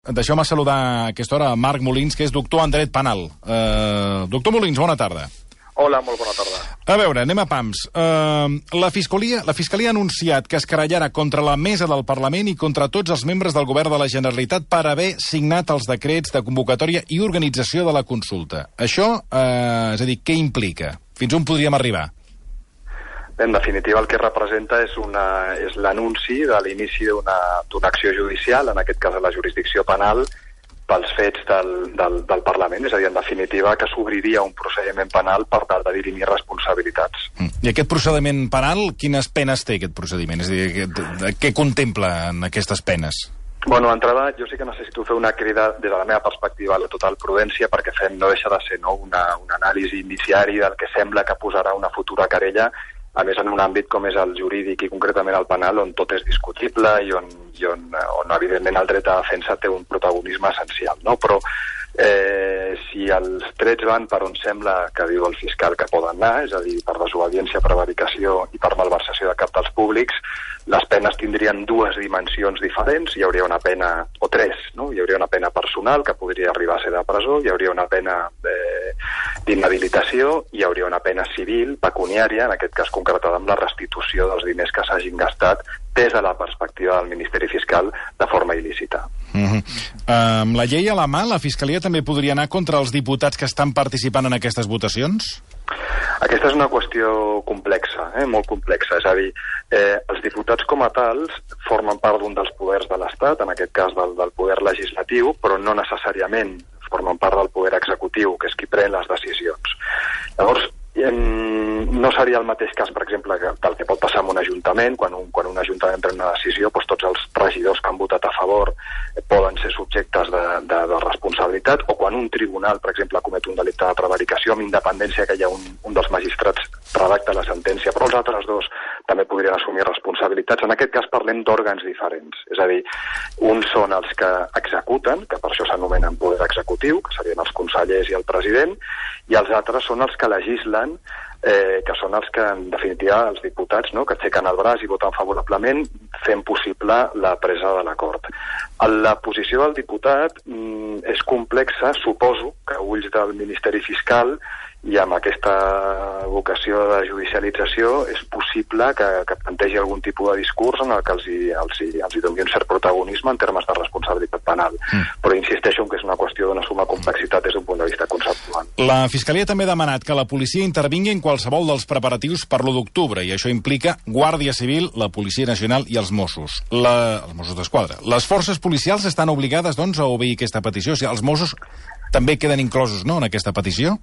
deixeu-me saludar a aquesta hora a Marc Molins, que és doctor en dret penal. Doctor Molins, bona tarda. Hola, molt bona tarda. A veure, anem a pams. La Fiscalia ha anunciat que es querellarà contra la mesa del Parlament i contra tots els membres del govern de la Generalitat per haver signat els decrets de convocatòria i organització de la consulta. Això, és a dir, què implica? Fins on podríem arribar? En definitiva, el que representa és l'anunci de l'inici d'una acció judicial, en aquest cas de la jurisdicció penal, pels fets del Parlament. És a dir, en definitiva, que s'obriria un procediment penal per tal de dirimir responsabilitats. I aquest procediment penal, quines penes té aquest procediment? És a dir, què contempla en aquestes penes? Bueno, d'entrada, jo sí que necessito fer una crida des de la meva perspectiva a la total prudència, perquè no deixa de ser un anàlisi indiciari del que sembla que posarà una futura querella, a més en un àmbit com és el jurídic i concretament el penal, on tot és discutible i on evidentment el dret a defensa té un protagonisme essencial, no? Però si els trets van per on sembla que diu el fiscal que poden anar, és a dir, per desobediència, prevaricació i per malversació de capitals públics, les penes tindrien dues dimensions diferents. Hi hauria una pena, o tres, no? Hi hauria una pena personal, que podria arribar a ser de presó, hi hauria una pena d'inhabilitació, hi hauria una pena civil, pecuniària, en aquest cas concretada amb la restitució dels diners que s'hagin gastat des de la perspectiva del Ministeri Fiscal de forma il·lícita. Amb la llei a la mà, la Fiscalia també podria anar contra els diputats que estan participant en aquestes votacions? Aquesta és una qüestió complexa, molt complexa. És a dir, els diputats com a tals formen part d'un dels poders de l'Estat, en aquest cas del poder legislatiu, però no necessàriament formen part del poder executiu, que és qui pren les decisions. Llavors, no seria el mateix cas, per exemple, del que pot passar en un ajuntament. Quan un ajuntament pren una decisió, doncs tots els regidors que han votat a favor poden ser subjectes de responsabilitat, o quan un tribunal, per exemple, comet un delicte de prevaricació, amb independència que hi ha un dels magistrats redacta la sentència, però els altres dos també podrien assumir responsabilitats. En aquest cas parlem d'òrgans diferents, és a dir, uns són els que executen, que per això s'anomenen poder executiu, que serien els consellers i el president, i els altres són els que legislen, que són els que, en definitiva, els diputats, no?, que aixequen el braç i voten favorablement, fent possible la presa de l'acord. La posició del diputat és complexa, suposo que a ulls del Ministeri Fiscal i amb aquesta vocació de judicialització és possible que plantegi algun tipus de discurs en el que els doni un cert protagonisme en termes de responsabilitat penal. Però insisteixo que és una qüestió d'una summa complexitat des d'un punt de vista conceptual. La Fiscalia també ha demanat que la policia intervingui en qualsevol dels preparatius per l'1 d'octubre, i això implica Guàrdia Civil, la Policia Nacional i els Mossos. Els Mossos d'Esquadra. Les forces policials estan obligades, doncs, a obeir aquesta petició. O sigui, els Mossos també queden inclosos, no?, en aquesta petició?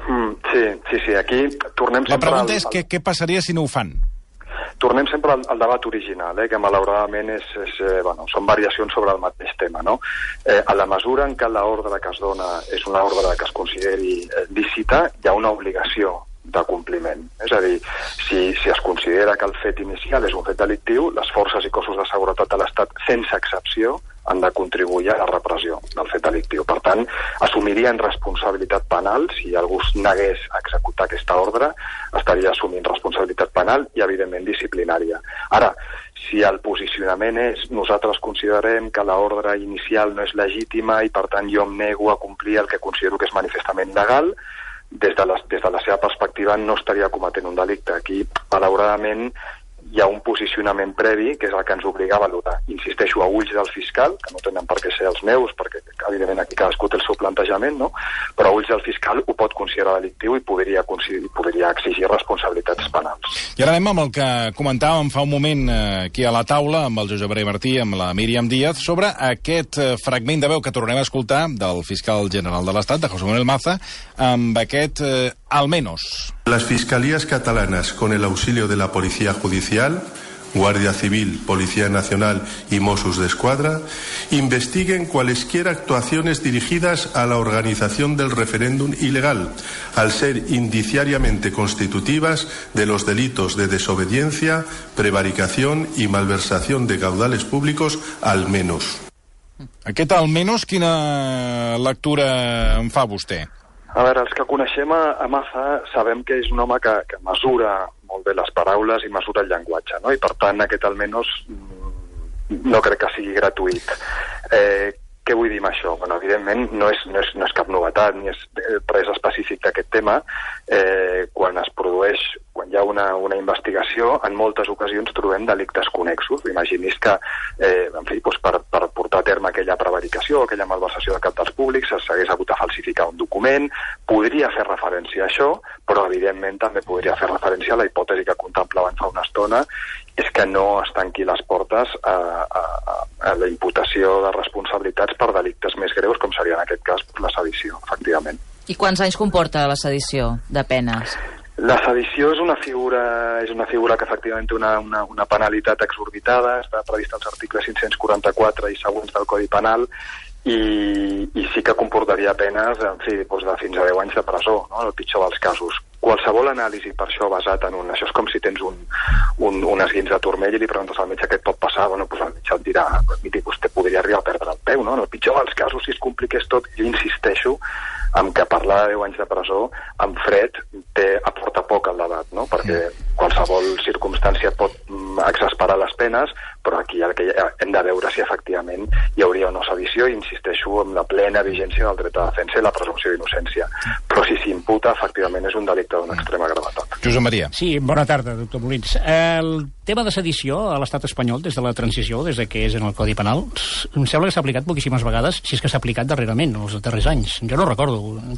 Sí, aquí tornem sempre... La pregunta és què passaria si no ho fan? Tornem sempre al debat original, que malauradament són variacions sobre el mateix tema, no? A la mesura en què l'ordre que es dona és una ordre que es consideri lícita, hi ha una obligació de compliment. És a dir, si es considera que el fet inicial és un fet delictiu, les forces i cossos de seguretat de l'Estat, sense excepció, han de contribuir a la repressió del fet delictiu. Per tant, assumirien responsabilitat penal. Si algú negués a executar aquesta ordre, estaria assumint responsabilitat penal i, evidentment, disciplinària. Ara, si el posicionament és nosaltres considerem que l'ordre inicial no és legítima i, per tant, jo em nego a complir el que considero que és manifestament il·legal, des de la seva perspectiva no estaria cometent un delicte. Aquí, malauradament, hi ha un posicionament previ, que és el que ens obliga a valorar. Insisteixo, a ulls del fiscal, que no tenen per què ser els meus, perquè evidentment aquí cadascú té el seu plantejament, no? Però a ulls del fiscal ho pot considerar delictiu i podria exigir responsabilitats penals. I ara anem amb el que comentàvem fa un moment aquí a la taula, amb el Josep Maria Martí, amb la Míriam Díaz, sobre aquest fragment de veu que tornem a escoltar del fiscal general de l'Estat, de José Manuel Maza, amb aquest al menos. Las fiscalías catalanas, con el auxilio de la Policía Judicial, Guardia Civil, Policía Nacional y Mossos d'Esquadra, investiguen cualesquiera actuaciones dirigidas a la organización del referéndum ilegal, al ser indiciariamente constitutivas de los delitos de desobediencia, prevaricación y malversación de caudales públicos, al menos. Aquest al menos, quina lectura en fa vostè? A veure, els que coneixem a Maza sabem que és un home que mesura molt bé les paraules i mesura el llenguatge, no? I per tant aquest almenys no crec que sigui gratuït. Què vull dir amb això? Bueno, evidentment no és cap novetat ni és res específic d'aquest tema. Quan hi ha una investigació, en moltes ocasions trobem delictes connexos. Imaginis que per portar a terme aquella prevaricació, aquella malversació de capitals públics, s'hagués hagut de falsificar un document, podria fer referència a això, però evidentment també podria fer referència a la hipòtesi que contemplaven fa una estona, és que no es tanqui les portes a la imputació de responsabilitats per delictes més greus, com seria en aquest cas la sedició, efectivament. I quants anys comporta la sedició de penes? La sedició és una figura que efectivament té una penalitat exorbitada, està prevista als articles 544 i següents del Codi Penal, i sí que comportaria penes de fins a 10 anys de presó, no? En el pitjor dels casos. Qualsevol anàlisi per això basat en això és com si tens un esguins de turmell i li preguntes al metge què et pot passar, el metge et dirà, miri, vostè podria arribar a perdre el peu, no? En el pitjor dels casos, si es compliqués tot, jo insisteixo en que parlar de 10 anys de presó en fred aporta poc al debat, no? Perquè qualsevol circumstància pot exasperar les penes, però aquí hem de veure si efectivament hi hauria o no sedició, i insisteixo en la plena vigència del dret a defensa i la presumpció d'innocència. Però si s'imputa, efectivament és un delicte d'una extrema gravetat. Josep Maria. Sí, bona tarda, doctor Molins. El tema de sedició a l'estat espanyol, des de la transició, des que és en el Codi Penal, em sembla que s'ha aplicat poquíssimes vegades, si és que s'ha aplicat darrerament, els darrers anys. Jo no recordo.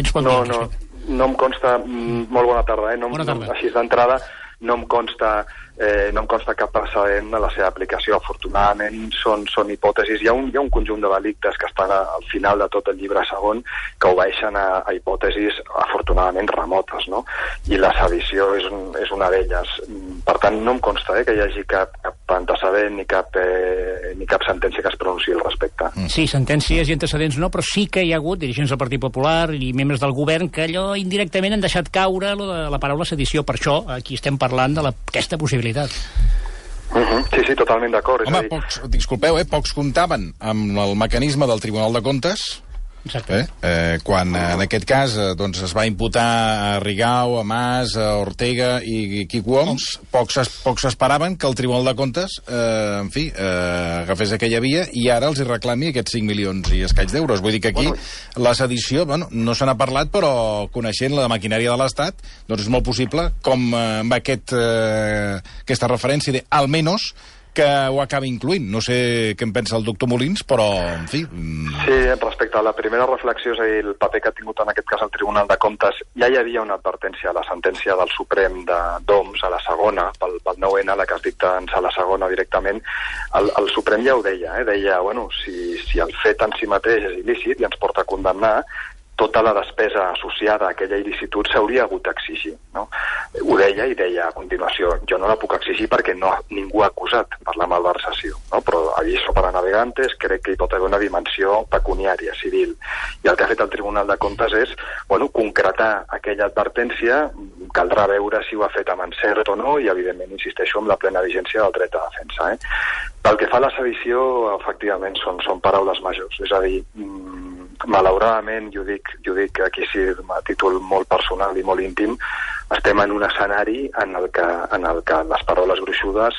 No em consta. Molt bona tarda. Bona tarda. Així d'entrada, no em consta cap precedent de la seva aplicació. Afortunadament són hipòtesis. Hi ha un conjunt de delictes que estan al final de tot el llibre segon que obeeixen a hipòtesis afortunadament remotes, no? I la sedició és una d'elles. Per tant, no em consta que hi hagi cap antecedent ni cap sentència que es pronunciï al respecte. Sí, sentències i antecedents no, però sí que hi ha hagut dirigents del Partit Popular i membres del govern que allò indirectament han deixat caure la paraula sedició. Per això aquí estem parlant d'aquesta possibilitat. Sí, totalment d'acord. Home, disculpeu, pocs comptaven amb el mecanisme del Tribunal de Comptes. Exacte. Quan en aquest cas es va imputar a Rigau, a Mas, a Ortega i Quico Homs, pocs esperaven que el Tribunal de Comptes agafés aquella via i ara els hi reclami aquests 5 milions i escaig d'euros. Vull dir que aquí la sedició, no se n'ha parlat, però coneixent la maquinària de l'Estat, doncs és molt possible com amb aquesta referència de almenys que ho acabi incluint. No sé què en pensa el doctor Molins, però, en fi... Sí, respecte a la primera reflexió, és a dir, el paper que ha tingut en aquest cas el Tribunal de Comptes, ja hi havia una advertència a la sentència del Suprem d'Oms, a la segona, pel 9N, la que es dicta a la segona directament. El Suprem ja ho deia, deia, si el fet en si mateix és il·lícit i ens porta a condemnar, tota la despesa associada a aquella il·licitud s'hauria hagut d'exigir, no? Ho deia i deia a continuació, jo no la puc exigir perquè ningú ha acusat per la malversació, no? Però aviso para navegantes, crec que hi pot haver una dimensió pecuniària, civil. I el que ha fet el Tribunal de Comptes és, concretar aquella advertència, caldrà veure si ho ha fet amb encert o no, i evidentment insisteixo en la plena vigència del dret a defensa. Pel que fa a la sedició, efectivament són paraules majors, és a dir, malauradament, jo dic aquí sí a títol molt personal i molt íntim, estem en un escenari en el que les paraules gruixudes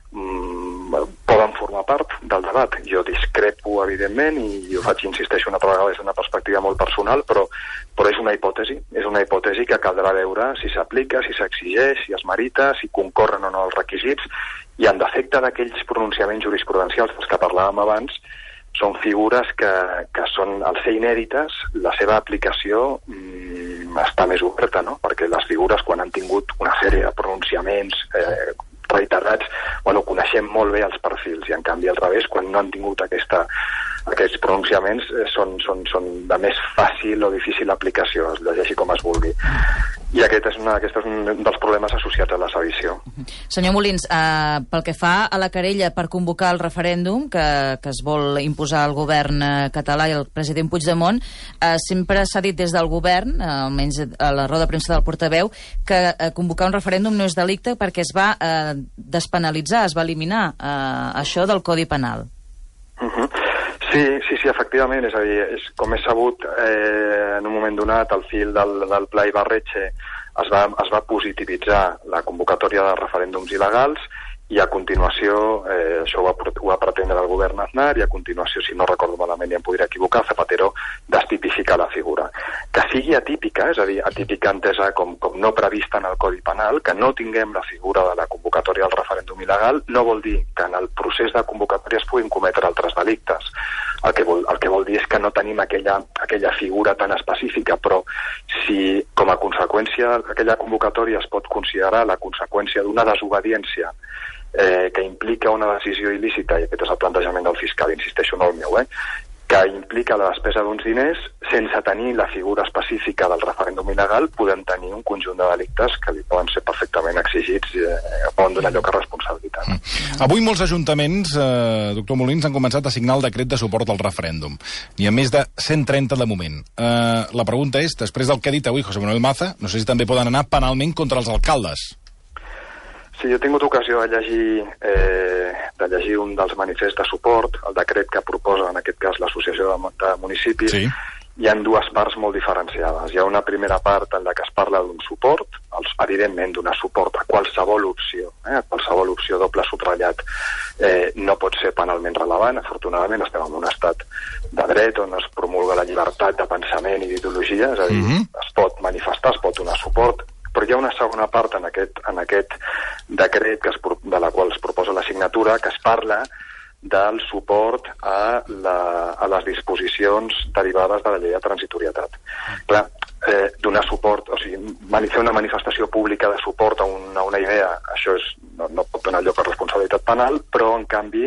poden formar part del debat. Jo discrepo, evidentment, i ho faig, insisteixo, una altra vegada des d'una perspectiva molt personal, però és una hipòtesi que caldrà veure si s'aplica, si s'exigeix, si es merita, si concorren o no els requisits, i en defecte d'aquells pronunciaments jurisprudencials dels que parlàvem abans, són figures que són, al ser inèdites, la seva aplicació està més oberta, no? Perquè les figures, quan han tingut una sèrie de pronunciaments reiterats, coneixem molt bé els perfils, i en canvi al revés, quan no han tingut aquests pronunciaments, són de més fàcil o difícil aplicació, es llegeixi com es vulgui. I aquest és un dels problemes associats a la sedició. Senyor Molins, pel que fa a la querella per convocar el referèndum que es vol imposar al govern català i al president Puigdemont, sempre s'ha dit des del govern, almenys a la roda de premsa del portaveu, que convocar un referèndum no és delicte perquè es va despenalitzar, es va eliminar això del Codi Penal. Sí, efectivament, és a dir, com és sabut, en un moment donat, al fil del Pla Ibarretxe es va positivitzar la convocatòria de referèndums il·legals i a continuació, això ho va pretendre el govern Aznar, i a continuació, si no recordo malament i em podria equivocar, Zapatero destipifica la figura. Que sigui atípica, és a dir, atípica entesa com no prevista en el Codi Penal, que no tinguem la figura de la convocatòria del referèndum il·legal, no vol dir que en el procés de convocatòria es puguin cometre altres delictes. El que vol dir és que no tenim aquella figura tan específica, però si com a conseqüència aquella convocatòria es pot considerar la conseqüència d'una desobediència que implica una decisió il·lícita, i aquest és el plantejament del fiscal, insisteixo, no el meu, que implica la despesa d'uns diners, sense tenir la figura específica del referèndum il·legal, podem tenir un conjunt de delictes que li poden ser perfectament exigits, poden donar lloc a responsabilitat. Avui molts ajuntaments, doctor Molins, han començat a signar el decret de suport al referèndum. N'hi ha més de 130 de moment. La pregunta és, després del que ha dit avui José Manuel Maza, no sé si també poden anar penalment contra els alcaldes. Sí, jo he tingut ocasió de llegir un dels manifests de suport, el decret que proposa, en aquest cas, l'Associació de Municipis. Sí. Hi ha dues parts molt diferenciades. Hi ha una primera part en la que es parla d'un suport, evidentment donar suport a qualsevol opció, qualsevol opció doble subratllat no pot ser penalment relevant. Afortunadament estem en un estat de dret on es promulga la llibertat de pensament i d'ideologia, és a dir, es pot manifestar, es pot donar suport, però hi ha una segona part en aquest decret de la qual es proposa la signatura, que es parla del suport a les disposicions derivades de la llei de transitorietat. Clar, donar suport, o sigui, fer una manifestació pública de suport a una idea, això no pot donar lloc a responsabilitat penal, però en canvi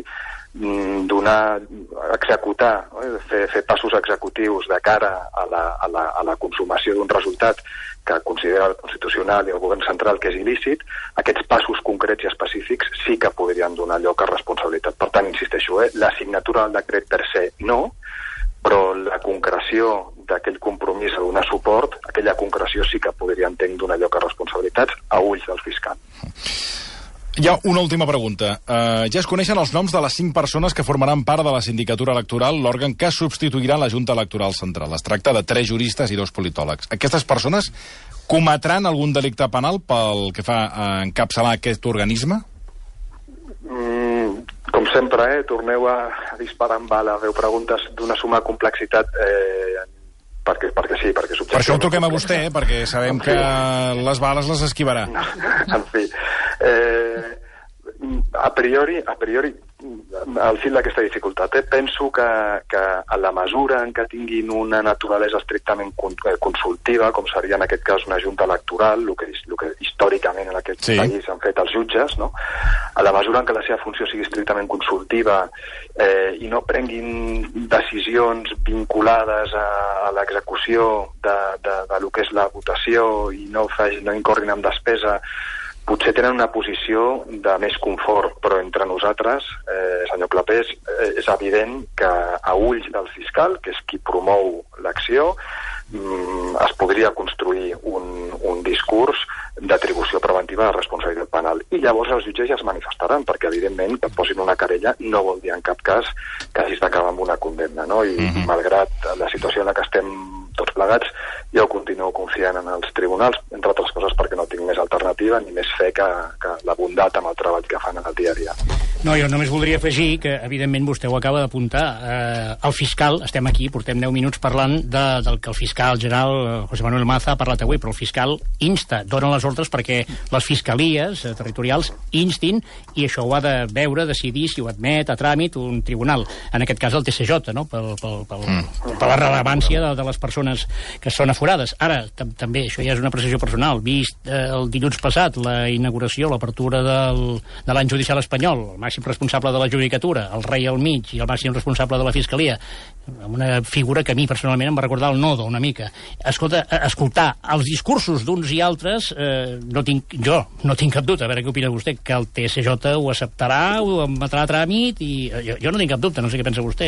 executar, fer passos executius de cara a la consumació d'un resultat que considera el Constitucional i el Govern Central que és il·lícit, aquests passos concrets i específics sí que podrien donar lloc a responsabilitat. Per tant, insisteixo, la signatura del decret per se no, però la concreció d'aquell compromís a donar suport, aquella concreció sí que podria, entenc, donar lloc a responsabilitats a ulls del fiscal. Hi ha una última pregunta. Ja es coneixen els noms de les 5 persones que formaran part de la sindicatura electoral, l'òrgan que substituirà la Junta Electoral Central. Es tracta de 3 juristes i 2 politòlegs. Aquestes persones cometran algun delicte penal pel que fa a encapçalar aquest organisme? Com sempre, torneu a disparar amb bala, feu preguntes d'una summa complexitat perquè sí, perquè subjectiu. Per això el truquem a vostè, perquè sabem que les bales les esquivarà. En fi, a priori, al fil d'aquesta dificultat, penso que a la mesura en què tinguin una naturalesa estrictament consultiva, com seria en aquest cas una junta electoral, el que històricament en aquest país han fet els jutges, no? A la mesura en què la seva funció sigui estrictament consultiva i no prenguin decisions vinculades a l'execució de lo que és la votació i no incorrin en despesa, potser tenen una posició de més confort, però entre nosaltres, senyor Clapés, és evident que a ulls del fiscal, que és qui promou l'acció, es podria construir un discurs d'atribució preventiva de responsabilitat penal. I llavors els jutges ja es manifestaran, perquè evidentment que et posin una querella no vol dir en cap cas que hagis d'acabar amb una condemna, no? I malgrat la situació en la que estem tots plegats, jo continuo confiant en els tribunals, entre altres coses perquè no tinc més alternativa ni més fe que la bondat amb el treball que fan en el dia a dia. No, jo només voldria afegir que, evidentment, vostè ho acaba d'apuntar. El fiscal, estem aquí, portem 10 minuts parlant del que el fiscal general José Manuel Maza ha parlat avui, però el fiscal dona les ordres perquè les fiscalies territorials instin, i això ho ha de veure, decidir si ho admet a tràmit un tribunal, en aquest cas el TCJ, no? Per la rellevància de les persones que són aforades. Ara, també, això ja és una precisió personal, vist el dilluns passat la inauguració, l'apertura de l'any judicial espanyol, el màxim responsable de la judicatura, el rei al mig i el màxim responsable de la fiscalia, amb una figura que a mi personalment em va recordar el Nodo una mica. Escolta, escoltar els discursos d'uns i altres, jo no tinc cap dubte, a veure què opina vostè, que el TSJ ho acceptarà, ho admetrà a tràmit, i jo no tinc cap dubte, no sé què pensa vostè.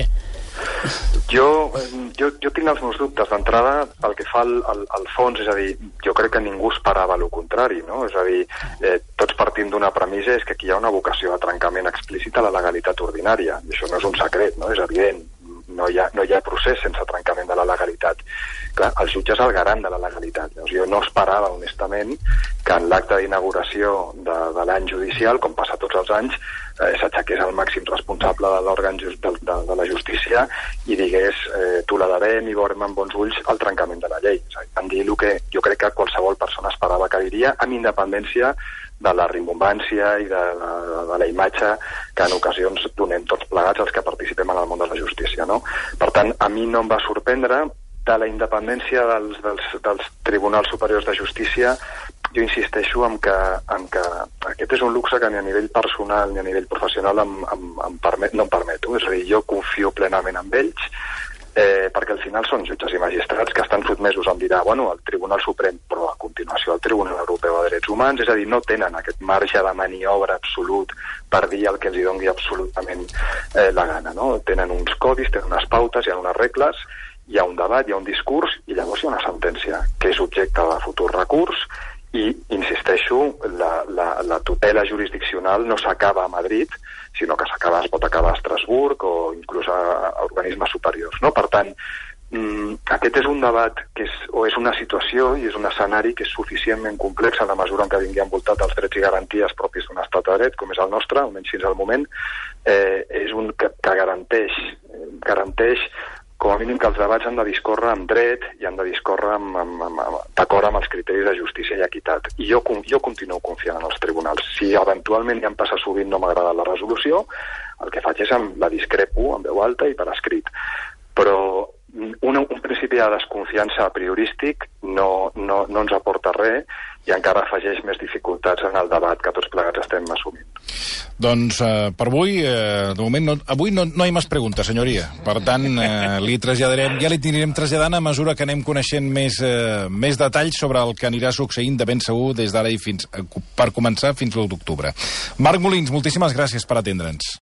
Jo tinc els meus dubtes d'entrada pel que fa al fons, és a dir, jo crec que ningú esperava el contrari, no? És a dir, tots partim d'una premissa, és que aquí hi ha una vocació de trencament explícit a la legalitat ordinària, i això no és un secret, no? És evident, no hi ha procés sense trencament de la legalitat. Clar, el jutge és el garant de la legalitat. Llavors, jo no esperava, honestament, que en l'acte d'inauguració de l'any judicial, com passa tots tots els anys s'aixequés el màxim responsable de l'òrgan de la justícia i digués tu la devem i veurem amb bons ulls el trencament de la llei. Van dir el que jo crec que qualsevol persona esperava que diria, amb independència de la rimbombància i de la imatge que en ocasions donem tots plegats els que participem en el món de la justícia, no? Per tant, a mi no em va sorprendre. De la independència dels tribunals superiors de justícia, jo insisteixo en que aquest és un luxe que ni a nivell personal ni a nivell professional no em permeto. És a dir, jo confio plenament en ells, perquè al final són jutges i magistrats que estan sotmesos a dirà, bueno, el Tribunal Suprem, però a continuació el Tribunal Europeu de Drets Humans, és a dir, no tenen aquest marge de maniobra absolut per dir el que els doni absolutament la gana, no? Tenen uns codis, tenen unes pautes, hi ha unes regles, hi ha un debat, hi ha un discurs, i llavors hi ha una sentència, que és objecte de futur recurs, i, insisteixo, la tutela jurisdiccional no s'acaba a Madrid, sinó que es pot acabar a Estrasburg o inclús a organismes superiors, no? Per tant, aquest és un debat o és una situació i és un escenari que és suficientment complex en la mesura en què vingui envoltat dels drets i garanties propis d'un estat de dret, com és el nostre, almenys fins al moment, és un que garanteix com a mínim que els debats han de discórrer amb dret i han de discórrer d'acord amb els criteris de justícia i equitat. I jo continuo confiant en els tribunals. Si eventualment ja em passa sovint no m'agrada la resolució, el que faig és la discrepo en veu alta i per escrit. Però un principi de desconfiança a priorístic no ens aporta res i encara afegeix més dificultats en el debat que tots plegats estem assumint. Doncs per avui, de moment, avui no hi ha més preguntes, senyoria. Per tant, ja li anirem traslladant a mesura que anem coneixent més detalls sobre el que anirà succeint de ben segur des d'ara i per començar fins l'1 d'octubre. Marc Molins, moltíssimes gràcies per atendre'ns.